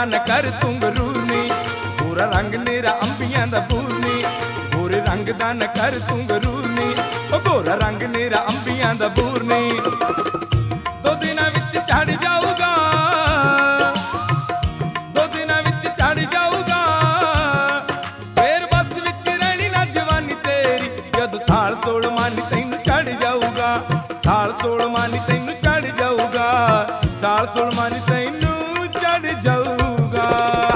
न कर तू गरूर नी, गोरा रंग मेरा अंबियां दा बूर नी, गोरे रंग दा न कर तू गरूर नी, ओ गोरा रंग मेरा अंबियां दा बूर नी। दो दिनां विच चढ़ जाऊगा, दो दिनां विच चढ़ जाऊगा, फिर बस विच रहनी ना जवानी तेरी, जद साल सोलवां नी तैनू चढ़ जाऊगा, साल सोलवां नी तैनू चढ़ जाऊगा, साल सोलवां नी तैनू चढ़ जाऊगा।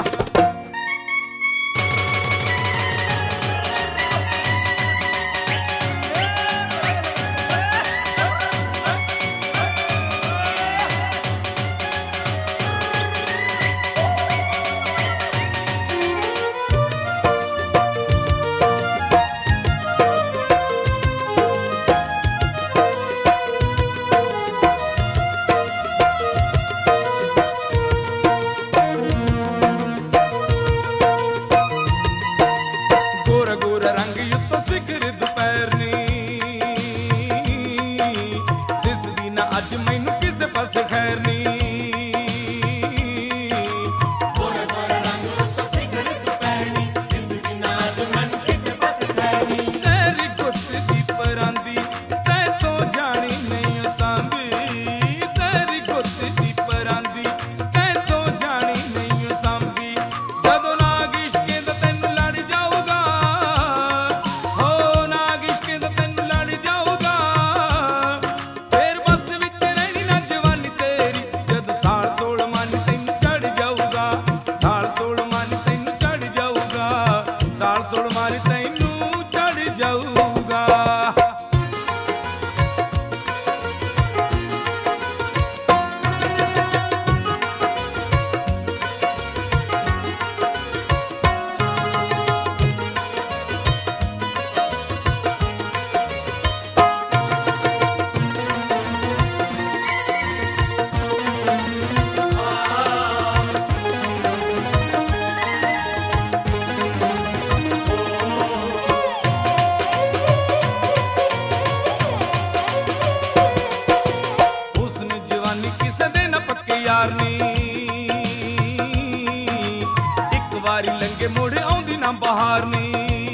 एक बारी लंगे मुड़ आउंदी ना बहार नी,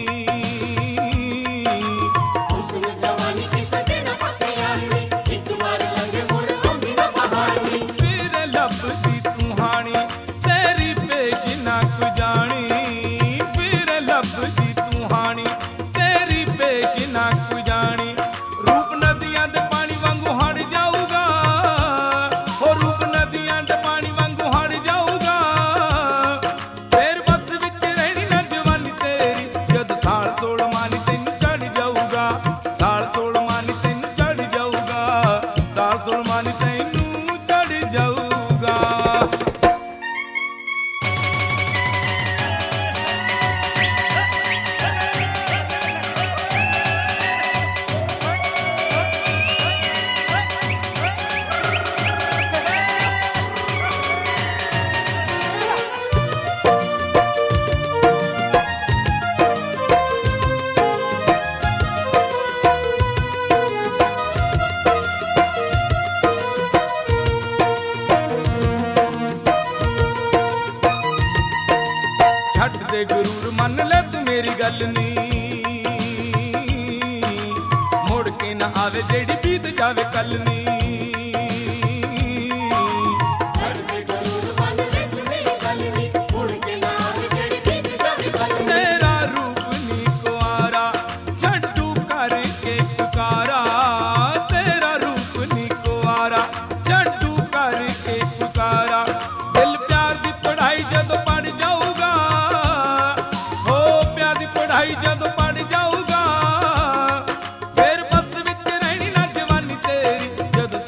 हुस्न जवानी किसे दे ना पक्के यार नी, एक बारी लंगे मुड़ आउंदी ना बहार नी। फिर लभदी तू हानी तेरी पेश ना कोई जानी, फिर लभदी तू हानी तेरी पेश ना कोई जानी। रूप नदियां दे पानी वांगू हड़ जाऊगा, हो रूप नदियां दे पानी वांगू हड़ जाऊगा, फिर बस विच रहनी ना जवानी तेरी, जद साल सोलवां नी तैनू चढ़ जाऊगा, साल सोलवां नी तैनू चढ़ जाऊगा, साल सोलवां नी तैनू चढ़ जाऊगा। छड्ड दे गुरूर मन ले तू मेरी गल नी, मुड़ के ना आवे जेड़ी बीत जावे कल नी। छड़ दे गरूर मन ले तू मेरी गल नी, मुड़ के ना आवे जेड़ी बीत जावे कल नी। तेरा रूप नी कुआरा छड्डू करके पुकारा, तेरा रूप नी कुआरा छड्डू करके पुकारा। दिल प्यार दी पढ़ाई जदों पढ़ जाऊगा, हो प्यार दी पढ़ाई जदों पढ़ जाऊगा, फिर बस विच रहनी ना जवानी तेरी, जद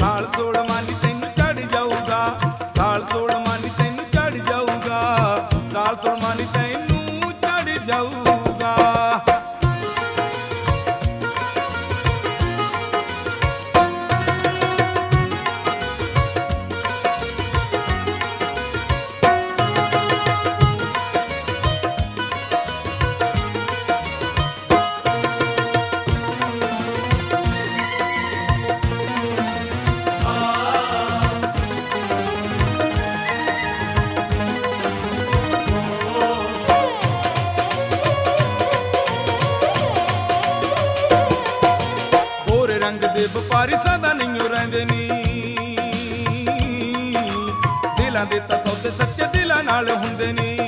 ਯਾਰਾਂ ਦੇ ਤਾਂ ਸੌਦੇ ਸੱਚੇ ਦਿਲਾਂ ਨਾਲ ਹੁੰਦੇ ਨੀ।